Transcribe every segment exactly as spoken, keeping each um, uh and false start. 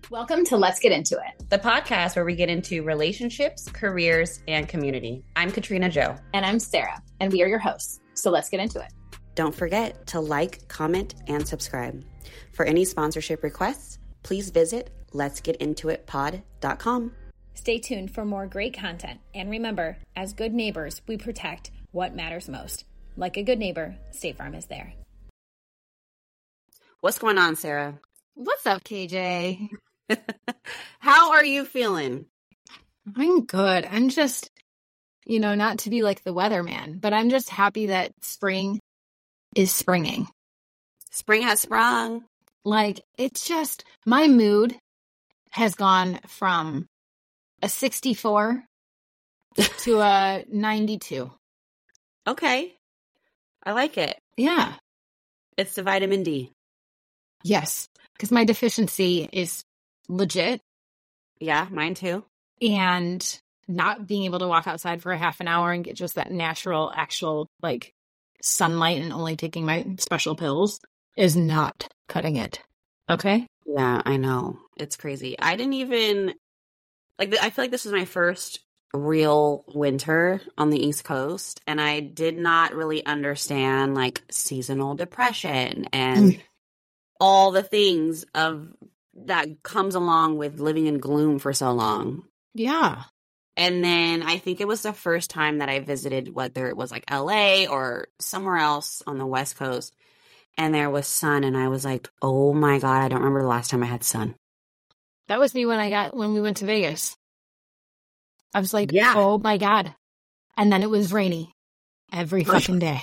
Welcome to Let's Get Into It, the podcast where we get into relationships, careers, and community. I'm Katrina Jo. And I'm Sarah, and we are your hosts. So let's get into it. Don't forget to like, comment, and subscribe. For any sponsorship requests, please visit lets get into it pod dot com. Stay tuned for more great content. And remember, as good neighbors, we protect what matters most. Like a good neighbor, State Farm is there. What's going on, Sarah? What's up, K J? How are you feeling? I'm good. I'm just, you know, not to be like the weatherman, but I'm just happy that spring is springing. Spring has sprung. Like, it's just, my mood has gone from a sixty-four to a ninety-two. Okay. I like it. Yeah. It's the vitamin D. Yes, because my deficiency is legit. Yeah, mine too. And not being able to walk outside for a half an hour and get just that natural, actual, like, sunlight and only taking my special pills is not cutting it. Okay? Yeah, I know. It's crazy. I didn't even, like, I feel like this was my first real winter on the East Coast, and I did not really understand, like, seasonal depression and mm. all the things of that comes along with living in gloom for so long. Yeah. And then I think it was the first time that I visited, whether it was like L A or somewhere else on the West Coast, and there was sun, and I was like, oh my God, I don't remember the last time I had sun. That was me when I got, when we went to Vegas. I was like, yeah. Oh my God. And then it was rainy every fucking day.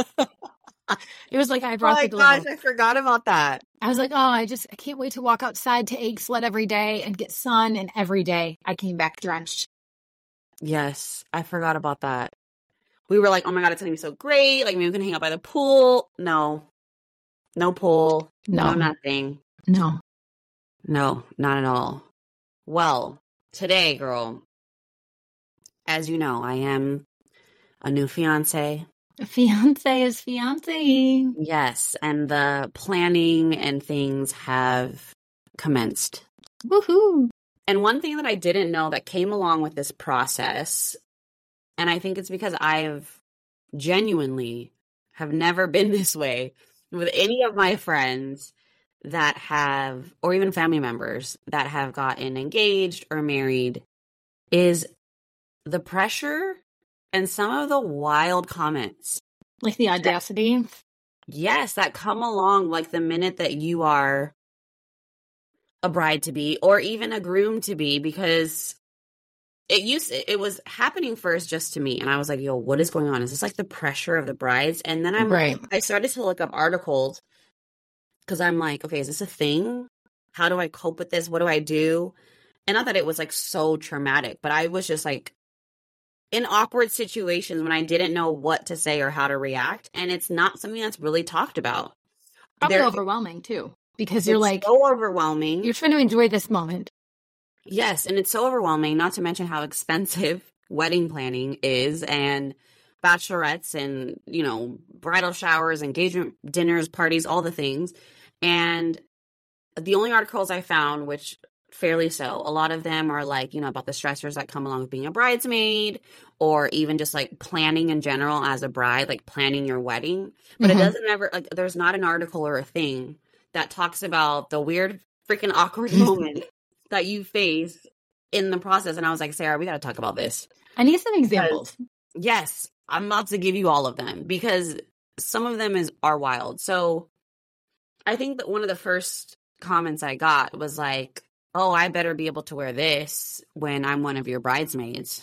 It was like I brought oh the my gosh, delivery. I forgot about that. I was like, oh, I just, I can't wait to walk outside to egg sled every day and get sun. And every day I came back drenched. Yes, I forgot about that. We were like, oh my God, it's going to be so great. Like, maybe we can hang out by the pool. No. No pool. No. No nothing. No. No, not at all. Well, today, girl, as you know, I am a new fiance. Fiance is fiance. Yes, and the planning and things have commenced. Woohoo! And one thing that I didn't know that came along with this process, and I think it's because I've genuinely have never been this way with any of my friends that have, or even family members that have gotten engaged or married, is the pressure and some of the wild comments. Like the audacity? That, yes, that come along like the minute that you are a bride to be or even a groom to be, because it used it was happening first just to me. And I was like, yo, what is going on? Is this like the pressure of the brides? And then I'm right. I started to look up articles because I'm like, okay, is this a thing? How do I cope with this? What do I do? And not that it was like so traumatic, but I was just like, in awkward situations when I didn't know what to say or how to react. And it's not something that's really talked about. Probably They're, overwhelming too, because you're like, so overwhelming. You're trying to enjoy this moment. Yes. And it's so overwhelming, not to mention how expensive wedding planning is, and bachelorettes and, you know, bridal showers, engagement dinners, parties, all the things. And the only articles I found, which fairly so, a lot of them are like, you know, about the stressors that come along with being a bridesmaid, or even just like planning in general as a bride, like planning your wedding. But mm-hmm. it doesn't ever, like, there's not an article or a thing that talks about the weird freaking awkward moment that you face in the process. And I was like, Sarah, we got to talk about this. I need some examples. Because, yes, I'm about to give you all of them because some of them is are wild. So I think that one of the first comments I got was like, oh, I better be able to wear this when I'm one of your bridesmaids.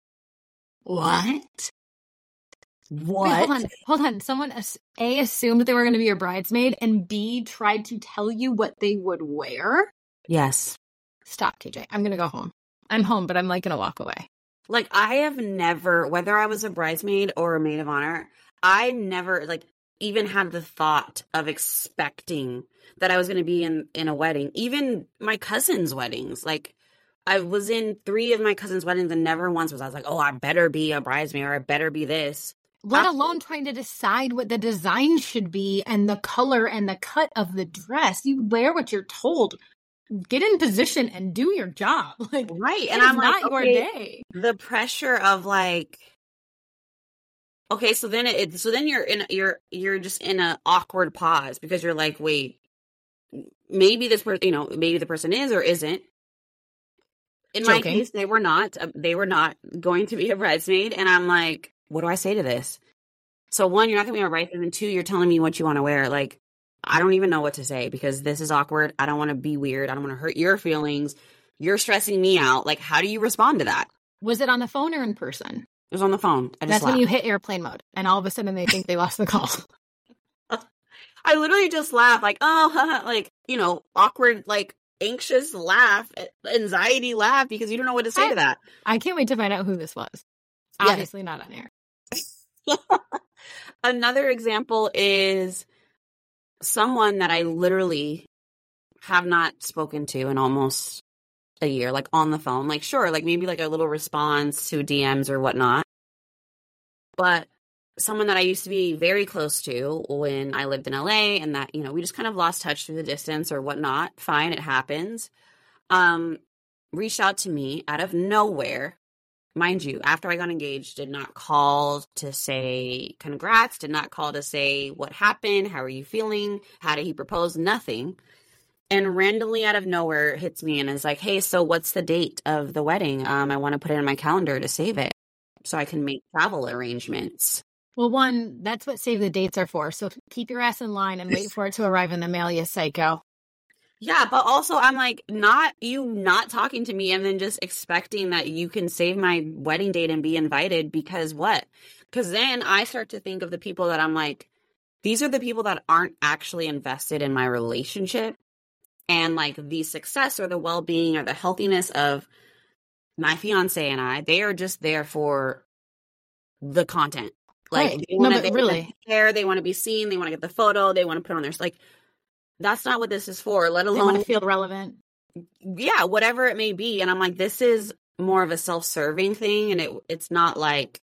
What? What? Wait, hold on. Hold on. Someone, A, assumed they were going to be your bridesmaid, and B, tried to tell you what they would wear? Yes. Stop, K J. I'm going to go home. I'm home, but I'm like going to walk away. Like, I have never, whether I was a bridesmaid or a maid of honor, I never, like, even had the thought of expecting that I was going to be in, in a wedding. Even my cousin's weddings. Like, I was in three of my cousin's weddings and never once was I was like, oh, I better be a bridesmaid or I better be this. Let alone trying to decide what the design should be and the color and the cut of the dress. You wear what you're told. get in position and do your job. Like, right. And I'm not like, your okay, day. The pressure of like, okay, so then it, so then you're in, you're, you're just in an awkward pause because you're like, wait, maybe this person, you know, maybe the person is or isn't. In Joking. my case, they were not, they were not going to be a bridesmaid. And I'm like, what do I say to this? So one, you're not going to be a bridesmaid. And two, you're telling me what you want to wear. Like, I don't even know what to say because this is awkward. I don't want to be weird. I don't want to hurt your feelings. You're stressing me out. Like, how do you respond to that? Was it on the phone or in person? It was on the phone. I just That's laughed. when you hit airplane mode and all of a sudden they think they lost the call. I literally just laughed like, oh, like, you know, awkward, like anxious laugh, anxiety laugh because you don't know what to say I, to that. I can't wait to find out who this was. Yeah. Obviously not on air. Another example is someone that I literally have not spoken to in almost a year, like on the phone. Like, sure, like maybe like a little response to D Ms or whatnot. But someone that I used to be very close to when I lived in L A and that, you know, we just kind of lost touch through the distance or whatnot. Fine, it happens. Um, reached out to me out of nowhere. Mind you, after I got engaged, did not call to say congrats, did not call to say what happened, how are you feeling, how did he propose, nothing. And randomly out of nowhere hits me and is like, hey, so what's the date of the wedding? Um, I want to put it in my calendar to save it so I can make travel arrangements. Well, one, that's what save the dates are for. So keep your ass in line and wait for it to arrive in the mail, you psycho. Yeah, but also I'm like, not you not talking to me and then just expecting that you can save my wedding date and be invited because what? Because then I start to think of the people that I'm like, these are the people that aren't actually invested in my relationship and like the success or the well-being or the healthiness of my fiance and I. They are just there for the content. Like right. they want no, to really care, they want to be seen, they want to get the photo, they want to put it on their like. That's not what this is for, let alone... They want to feel relevant. Yeah, whatever it may be. And I'm like, this is more of a self-serving thing. And it it's not like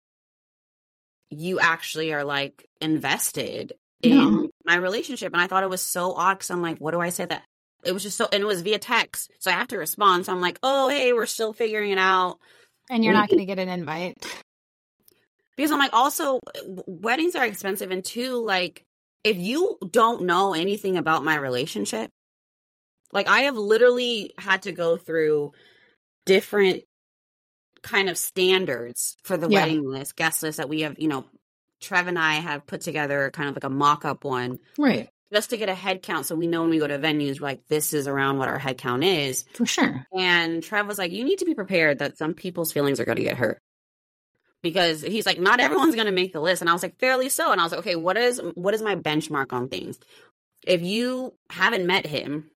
you actually are like invested in No. my relationship. And I thought it was so odd because I'm like, what do I say that? It was just so... And it was via text. So I have to respond. So I'm like, oh, hey, we're still figuring it out. And you're not going to get an invite. Because I'm like, also, weddings are expensive. And two, like... If you don't know anything about my relationship, like I have literally had to go through different kind of standards for the Yeah. wedding list, guest list that we have, you know, Trev and I have put together kind of like a mock-up one. Right. Just to get a head count so we know when we go to venues, we're like, this is around what our head count is. For sure. And Trev was like, you need to be prepared that some people's feelings are going to get hurt. Because he's like, not everyone's going to make the list. And I was like, fairly so. And I was like, okay, what is what is my benchmark on things? If you haven't met him,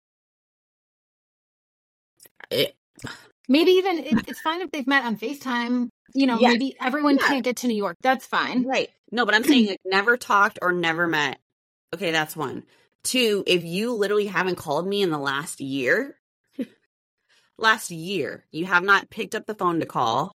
it, maybe even it, it's fine if they've met on FaceTime. You know, Yeah. maybe everyone Yeah. can't get to New York. That's fine. right. No, but I'm saying like never talked or never met. Okay, that's one. Two, if you literally haven't called me in the last year, last year, you have not picked up the phone to call.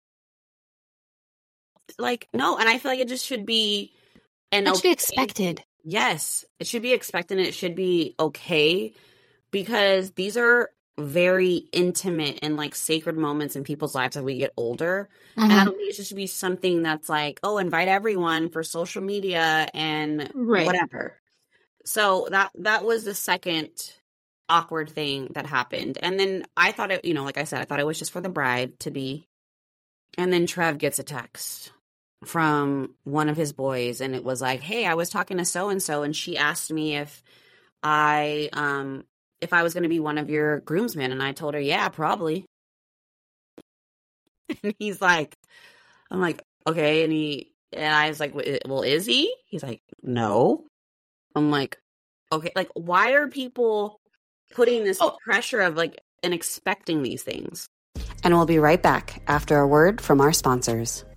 Like, no, and I feel like it just should be an That should be okay- expected. Yes, it should be expected and it should be okay because these are very intimate and like sacred moments in people's lives as we get older. And I Mhm. don't think it should be something that's like, oh, invite everyone for social media and Right. whatever. So that that was the second awkward thing that happened. And then I thought it, you know, like I said, I thought it was just for the bride to be. And then Trev gets a text from one of his boys and it was like, hey, I was talking to so-and-so and she asked me if I um if I was going to be one of your groomsmen. And I told her, yeah, probably. And he's like, I'm like, okay. And he, and I was like, well, is he? He's like, no. I'm like, okay. Like, why are people putting this Oh. pressure of like, and expecting these things? And we'll be right back after a word from our sponsors.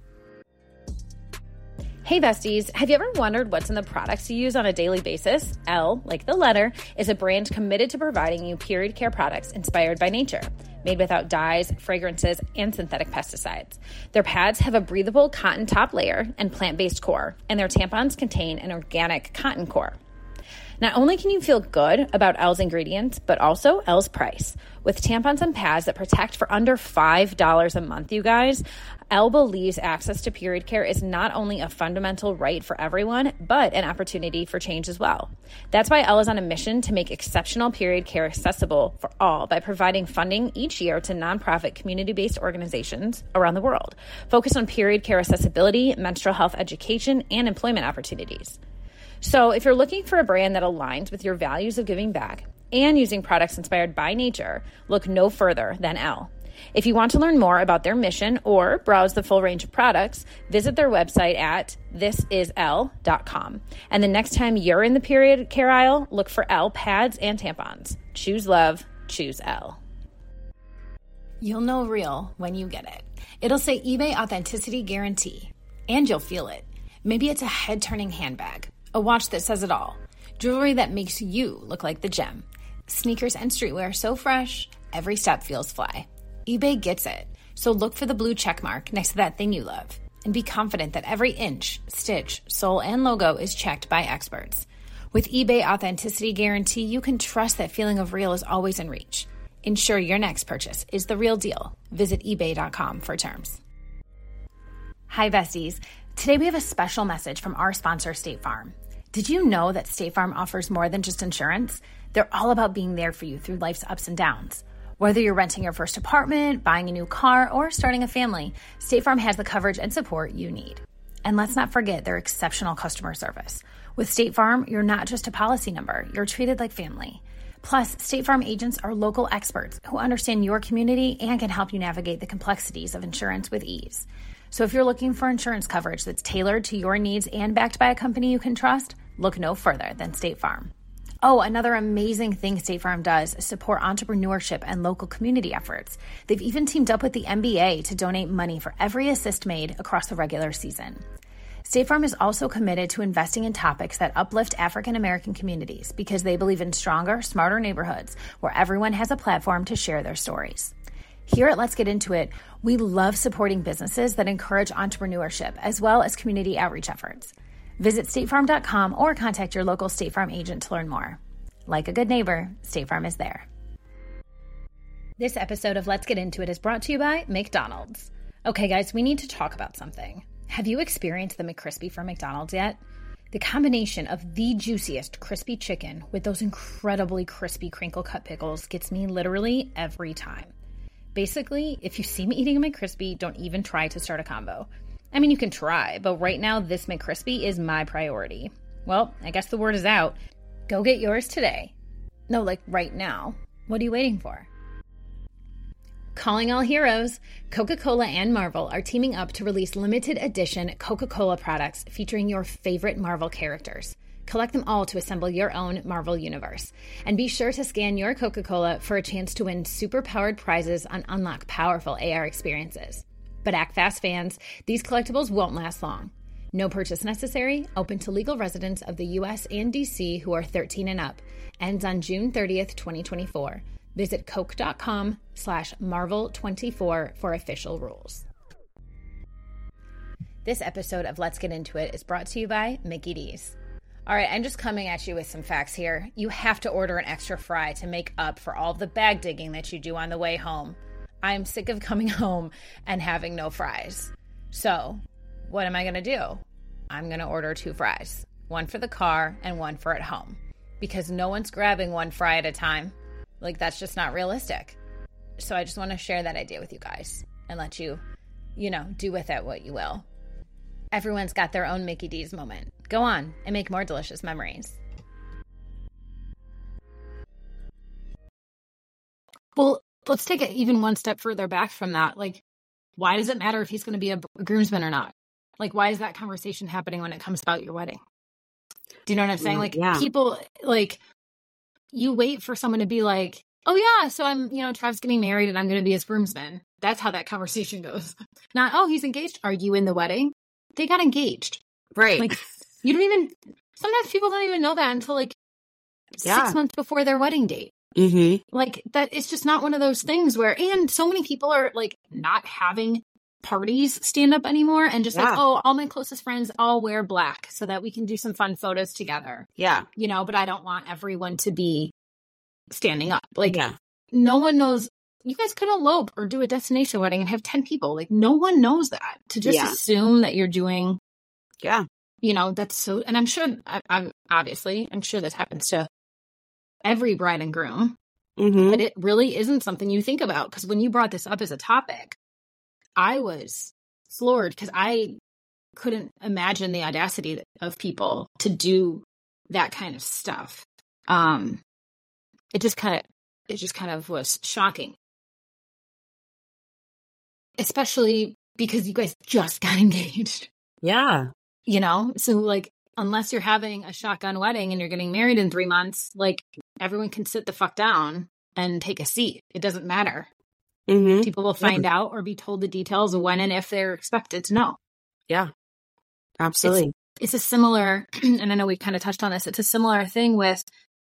Hey besties, have you ever wondered what's in the products you use on a daily basis? Elle, like the letter, is a brand committed to providing you period care products inspired by nature, made without dyes, fragrances, and synthetic pesticides. Their pads have a breathable cotton top layer and plant-based core, and their tampons contain an organic cotton core. Not only can you feel good about Elle's ingredients, but also Elle's price. With tampons and pads that protect for under five dollars a month, you guys, Elle believes access to period care is not only a fundamental right for everyone, but an opportunity for change as well. That's why Elle is on a mission to make exceptional period care accessible for all by providing funding each year to nonprofit community-based organizations around the world, focused on period care accessibility, menstrual health education, and employment opportunities. So if you're looking for a brand that aligns with your values of giving back and using products inspired by nature, look no further than Elle. If you want to learn more about their mission or browse the full range of products, visit their website at this is elle dot com. And the next time you're in the period care aisle, look for Elle pads and tampons. Choose love, choose Elle. You'll know real when you get it. It'll say eBay Authenticity Guarantee, and you'll feel it. Maybe it's a head-turning handbag, a watch that says it all, jewelry that makes you look like the gem, sneakers and streetwear so fresh, every step feels fly. eBay gets it, so look for the blue check mark next to that thing you love, and be confident that every inch, stitch, sole, and logo is checked by experts. With eBay Authenticity Guarantee, you can trust that feeling of real is always in reach. Ensure your next purchase is the real deal. Visit ebay dot com for terms. Hi, besties. Today we have a special message from our sponsor, State Farm. Did you know that State Farm offers more than just insurance? They're all about being there for you through life's ups and downs. Whether you're renting your first apartment, buying a new car, or starting a family, State Farm has the coverage and support you need. And let's not forget their exceptional customer service. With State Farm, you're not just a policy number, you're treated like family. Plus, State Farm agents are local experts who understand your community and can help you navigate the complexities of insurance with ease. So if you're looking for insurance coverage that's tailored to your needs and backed by a company you can trust, look no further than State Farm. Oh, another amazing thing State Farm does is support entrepreneurship and local community efforts. They've even teamed up with the N B A to donate money for every assist made across the regular season. State Farm is also committed to investing in topics that uplift African American communities because they believe in stronger, smarter neighborhoods where everyone has a platform to share their stories. Here at Let's Get Into It, we love supporting businesses that encourage entrepreneurship as well as community outreach efforts. Visit state farm dot com or contact your local State Farm agent to learn more. Like a good neighbor, State Farm is there. This episode of Let's Get Into It is brought to you by McDonald's. Okay, guys, we need to talk about something. Have you experienced the McCrispy from McDonald's yet? The combination of the juiciest crispy chicken with those incredibly crispy crinkle cut pickles gets me literally every time. Basically, if you see me eating a McCrispy, don't even try to start a combo. I mean, you can try, but right now this McCrispy is my priority. Well, I guess the word is out. Go get yours today. No, like right now. What are you waiting for? Calling all heroes, Coca-Cola and Marvel are teaming up to release limited edition Coca-Cola products featuring your favorite Marvel characters. Collect them all to assemble your own Marvel universe. And be sure to scan your Coca-Cola for a chance to win super-powered prizes and unlock powerful A R experiences. But act fast, fans. These collectibles won't last long. No purchase necessary. Open to legal residents of the U S and D C who are thirteen and up. Ends on June thirtieth, twenty twenty-four. Visit coke.com slash marvel24 for official rules. This episode of Let's Get Into It is brought to you by Mickey D's. All right, I'm just coming at you with some facts here. You have to order an extra fry to make up for all the bag digging that you do on the way home. I'm sick of coming home and having no fries. So what am I going to do? I'm going to order two fries, one for the car and one for at home, because no one's grabbing one fry at a time. Like, that's just not realistic. So I just want to share that idea with you guys and let you, you know, do with it what you will. Everyone's got their own Mickey D's moment. Go on and make more delicious memories. Well, let's take it even one step further back from that. Like, why does it matter if he's going to be a groomsman or not? Like, why is that conversation happening when it comes about your wedding? Do you know what I'm saying? Like, yeah. people, like, you wait for someone to be like, oh, yeah, so I'm, you know, Trav's getting married and I'm going to be his groomsman. That's how that conversation goes. Not, oh, he's engaged. Are you in the wedding? They got engaged. Right. Like, you don't even, sometimes people don't even know that until like yeah. six months before their wedding date. Mm-hmm. Like, that, it's just not one of those things where, and so many people are like not having parties stand up anymore and just Yeah. like, oh, all my closest friends all wear black so that we can do some fun photos together. Yeah. You know, but I don't want everyone to be standing up. Like, Yeah. no one knows. You guys could elope or do a destination wedding and have ten people. Like, no one knows that. To just Yeah. assume that you're doing, Yeah. you know, that's so, and I'm sure, I, I'm obviously, I'm sure this happens to every bride and groom, Mm-hmm. but it really isn't something you think about. Because when you brought this up as a topic, I was floored because I couldn't imagine the audacity of people to do that kind of stuff. Um, it just kind of, it just kind of was shocking, especially because you guys just got engaged. Yeah. You know, so like, unless you're having a shotgun wedding and you're getting married in three months, like everyone can sit the fuck down and take a seat. It doesn't matter. Mm-hmm. People will find yeah. out or be told the details of when and if they're expected to know. Yeah, absolutely. It's, it's a similar, and I know we kind of touched on this. It's a similar thing with,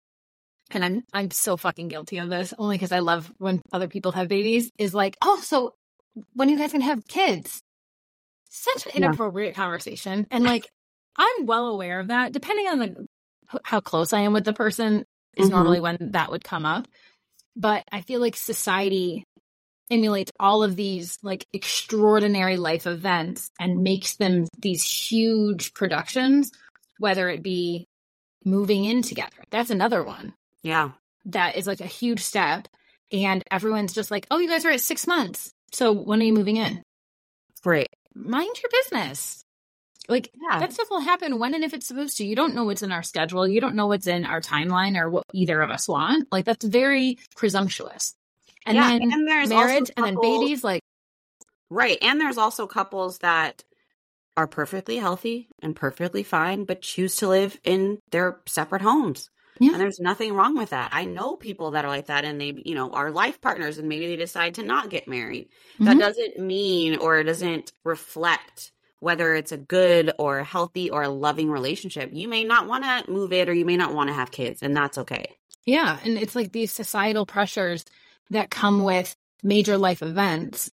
and I'm I'm so fucking guilty of this, only because I love when other people have babies. Is like, oh, so when are you guys gonna have kids? Such an inappropriate yeah. conversation, and like I'm well aware of that. Depending on the how close I am with the person, is mm-hmm. normally when that would come up. But I feel like society emulates all of these like extraordinary life events and makes them these huge productions, whether it be moving in together. That's another one. Yeah. That is like a huge step. And everyone's just like, oh, you guys are at six months. So when are you moving in? Great. Mind your business. Like yeah. that stuff will happen when and if it's supposed to. You don't know what's in our schedule. You don't know what's in our timeline or what either of us want. Like that's very presumptuous. And yeah, then and there's marriage couples, and then babies, like right. And there's also couples that are perfectly healthy and perfectly fine, but choose to live in their separate homes. Yeah. And there's nothing wrong with that. I know people that are like that, and they, you know, are life partners, and maybe they decide to not get married. Mm-hmm. That doesn't mean, or it doesn't reflect whether it's a good or healthy or a loving relationship. You may not want to move it, or you may not want to have kids, and that's okay. Yeah, and it's like these societal pressures that come with major life events.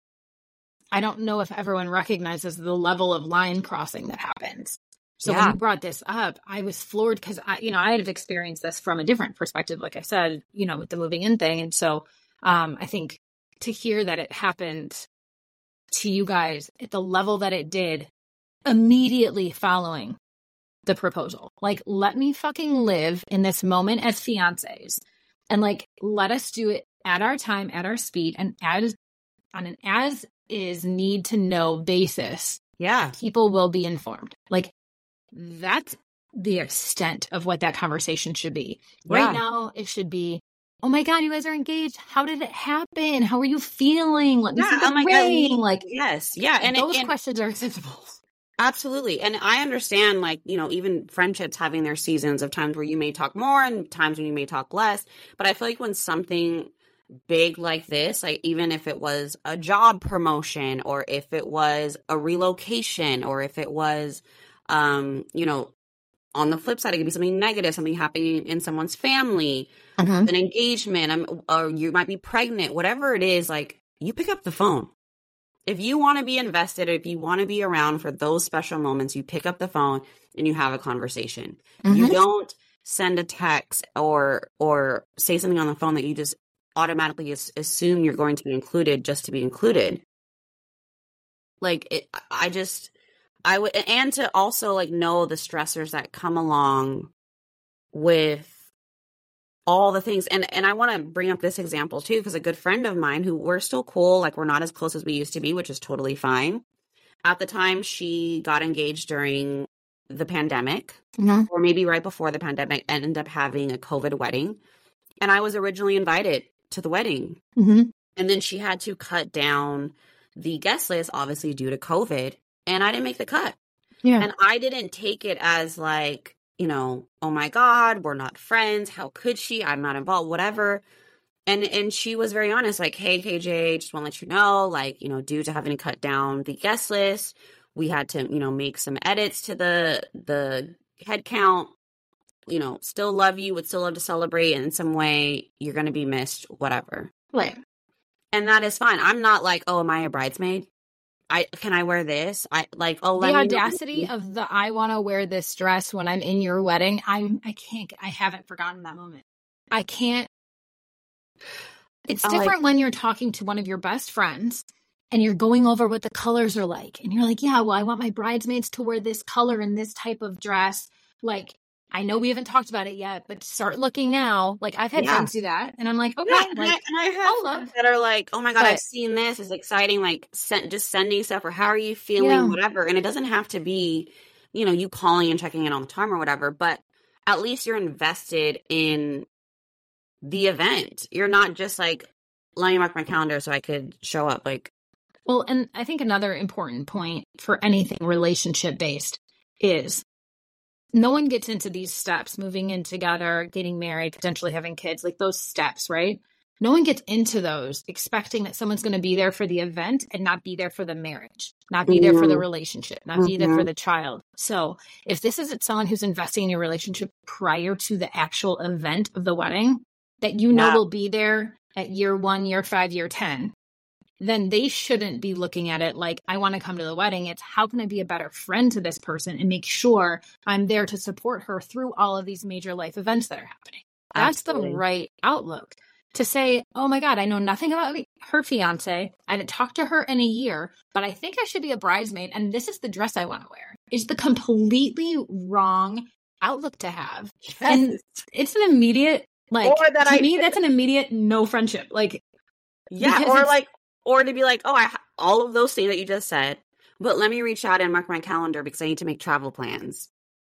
I don't know if everyone recognizes the level of line crossing that happens. So yeah. when you brought this up, I was floored because I, you know, I had experienced this from a different perspective, like I said, you know, with the moving in thing. And so um, I think to hear that it happened to you guys at the level that it did immediately following the proposal, like, let me fucking live in this moment as fiancés and like, let us do it at our time, at our speed, and as on an as is need to know basis. Yeah. People will be informed. Like that's the extent of what that conversation should be. Yeah. Right now, it should be, oh my God, you guys are engaged. How did it happen? How are you feeling? Let me yeah, see the oh my ring. God. Like, yes. Yeah. And those and, questions are acceptable. Absolutely. And I understand, like, you know, even friendships having their seasons of times where you may talk more and times when you may talk less. But I feel like when something big like this, like even if it was a job promotion or if it was a relocation or if it was, um, you know, on the flip side, it could be something negative, something happening in someone's family, uh-huh. an engagement, um, or you might be pregnant, whatever it is, like you pick up the phone. If you want to be invested, if you want to be around for those special moments, you pick up the phone and you have a conversation. Mm-hmm. You don't send a text or or say something on the phone that you just automatically assume you're going to be included just to be included. Like, it, I just, I would, and to also like know the stressors that come along with all the things. And and I want to bring up this example too, because a good friend of mine who we're still cool, like we're not as close as we used to be, which is totally fine. At the time, she got engaged during the pandemic, mm-hmm. or maybe right before the pandemic, and ended up having a COVID wedding. And I was originally invited to the wedding. Mm-hmm. And then she had to cut down the guest list, obviously due to COVID. And I didn't make the cut. Yeah. And I didn't take it as like, you know, oh my God, we're not friends. How could she? I'm not involved, whatever. And and she was very honest, like, hey, K J, just want to let you know, like, you know, due to having to cut down the guest list, we had to, you know, make some edits to the the head count. You know, still love you, would still love to celebrate, and in some way you're going to be missed, whatever. Right. And that is fine. I'm not like, oh, am I a bridesmaid? I can I wear this? I like oh the let audacity me of the I want to wear this dress when I'm in your wedding. I'm I can't I haven't forgotten that moment. I can't. It's I'm different like, when you're talking to one of your best friends and you're going over what the colors are like, and you're like, yeah, well, I want my bridesmaids to wear this color and this type of dress. Like, I know we haven't talked about it yet, but start looking now. Like, I've had Yeah. friends do that, and I'm like, okay, yeah, and, I, like, and I have I'll friends look. that are like, oh my god, But- I've seen this. It's exciting. Like send, just sending stuff or how are you feeling, Yeah. whatever. And it doesn't have to be, you know, you calling and checking in all the time or whatever. But at least you're invested in the event. You're not just like, let me mark my calendar so I could show up. Like, Well, and I think another important point for anything relationship based is no one gets into these steps, moving in together, getting married, potentially having kids, like those steps, right? No one gets into those expecting that someone's going to be there for the event and not be there for the marriage, not be there for the relationship, not be there for the child. So if this isn't someone who's investing in your relationship prior to the actual event of the wedding, that you know Yeah. will be there at year one, year five, year ten, then they shouldn't be looking at it like, I want to come to the wedding. It's how can I be a better friend to this person and make sure I'm there to support her through all of these major life events that are happening. That's Absolutely. the right outlook. To say, oh my God, I know nothing about her fiance. I didn't talk to her in a year, but I think I should be a bridesmaid. And this is the dress I want to wear. Is the completely wrong outlook to have. And it's an immediate, like, Or that to I- me, that's an immediate no friendship. Like, yeah, because or it's- like, or to be like, oh, I ha- all of those things that you just said, but let me reach out and mark my calendar because I need to make travel plans.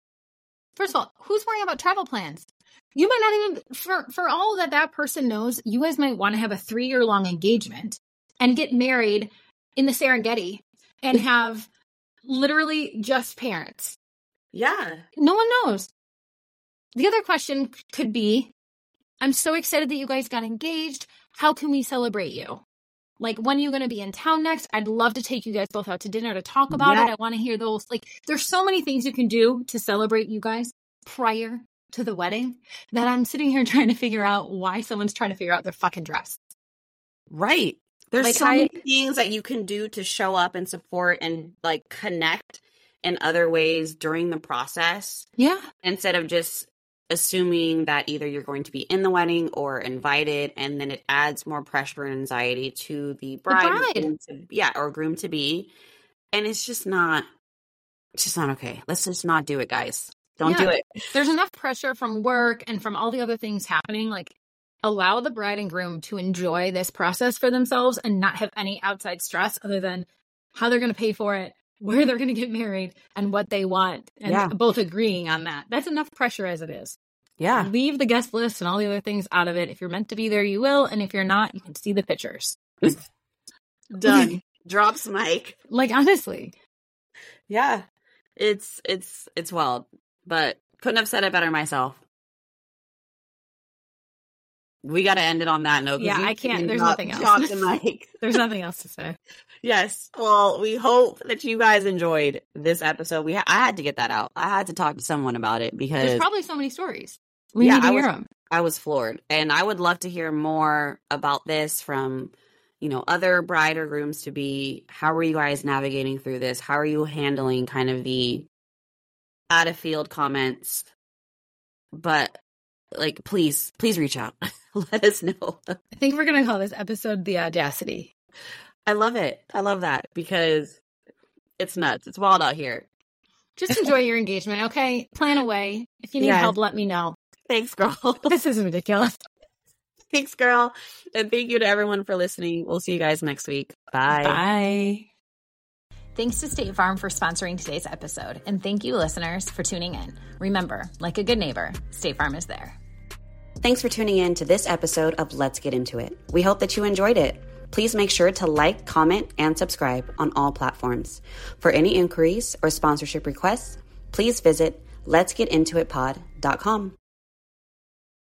first of all, who's worrying about travel plans? You might not even, for, for all that that person knows, you guys might want to have a three year long engagement and get married in the Serengeti and have literally just parents. Yeah. No one knows. The other question could be, I'm so excited that you guys got engaged. How can we celebrate you? Like, when are you going to be in town next? I'd love to take you guys both out to dinner to talk about Yeah. it. I want to hear those. Like, there's so many things you can do to celebrate you guys prior to the wedding that I'm sitting here trying to figure out why someone's trying to figure out their fucking dress. Right. There's Like, so I- many things that you can do to show up and support and like connect in other ways during the process Yeah. instead of just assuming that either you're going to be in the wedding or invited, and then it adds more pressure and anxiety to the bride, or bride. groom to, yeah, or groom to be, and it's just not, it's just not okay. Let's just not do it, guys. Don't Yeah. do it. There's enough pressure from work and from all the other things happening. Like, allow the bride and groom to enjoy this process for themselves and not have any outside stress other than how they're going to pay for it, where they're going to get married, and what they want. And Yeah. both agreeing on that. That's enough pressure as it is. Yeah. Leave the guest list and all the other things out of it. If you're meant to be there, you will. And if you're not, you can see the pictures. Done. Drops mic. Like, honestly. Yeah. It's it's it's wild. But couldn't have said it better myself. We got to end it on that note. 'cause Yeah, you I can't- can there's drop- nothing else. drop the mic. There's nothing else to say. Yes. Well, we hope that you guys enjoyed this episode. We ha- I had to get that out. I had to talk to someone about it because There's probably so many stories. We Yeah, need to I hear was- them. I was floored. And I would love to hear more about this from, you know, other bride or grooms to be. How are you guys navigating through this? How are you handling kind of the out of field comments? But like, please, please reach out. Let us know. I think we're going to call this episode The Audacity. I love it. I love that because it's nuts. It's wild out here. Just enjoy your engagement, okay? Plan away. If you need Yes. help, let me know. Thanks, girl. This is ridiculous. Thanks, girl. And thank you to everyone for listening. We'll see you guys next week. Bye. Bye. Thanks to State Farm for sponsoring today's episode. And thank you, listeners, for tuning in. Remember, like a good neighbor, State Farm is there. Thanks for tuning in to this episode of Let's Get Into It. We hope that you enjoyed it. Please make sure to like, comment, and subscribe on all platforms. For any inquiries or sponsorship requests, please visit lets get into it pod dot com.